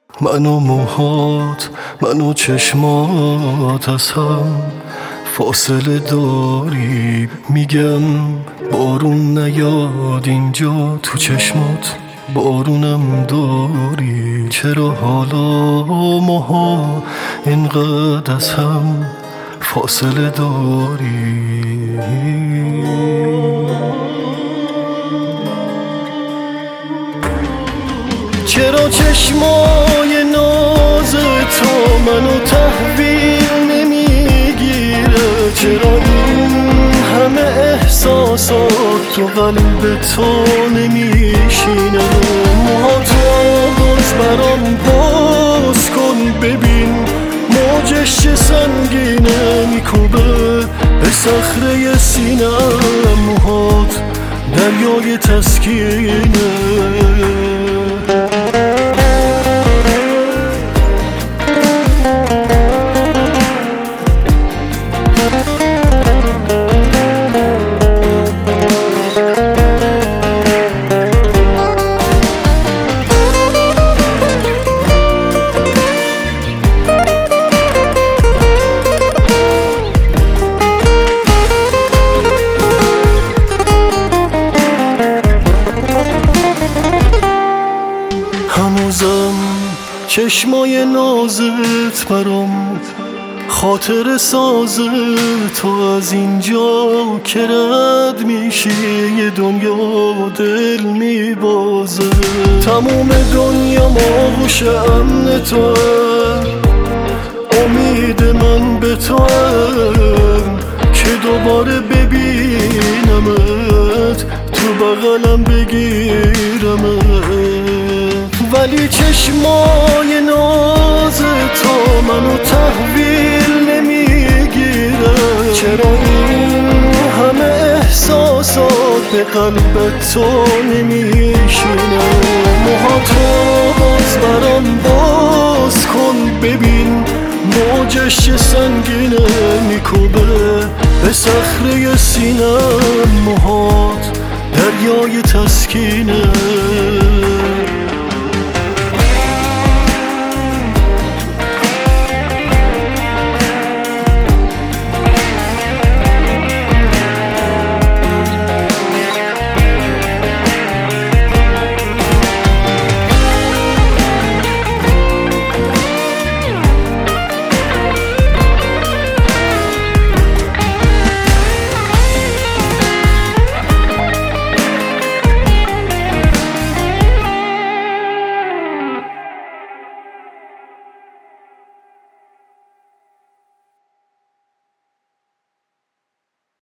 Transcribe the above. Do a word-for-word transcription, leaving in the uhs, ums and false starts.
من و موهات، من و چشمات از هم فاصله داری. میگم بارون نیاد اینجا، تو چشمات بارونم داری. چرا حالا ماها اینقدر از هم فاصله داری؟ چرا چشمای ناز تو منو تحویل نمیگیره؟ چرا این همه احساسات تو قلب تو نمیشینه؟ موهاتو باز برام باز کن، ببین موجش چه سنگینه، میکوبه به صخره سینم. موهات دریای تسکینه. هنوزم چشمای نازت برام خاطر ساز تو. از اینجا که رد میشی یه دنیا دل میبازه. تموم دنیا آغوش امن تو، امید من به تو که دوباره ببینمت، تو بغلم بگیرمت. ولی چشمای ناز تو منو تحویل نمیگیره. چرا این همه احساسات به قلبت تو نمیشینه؟ موهاتو باز برام باز کن، ببین موجش چه سنگینه، میکوبه به صخره سینم. موهات دریای تسکینه.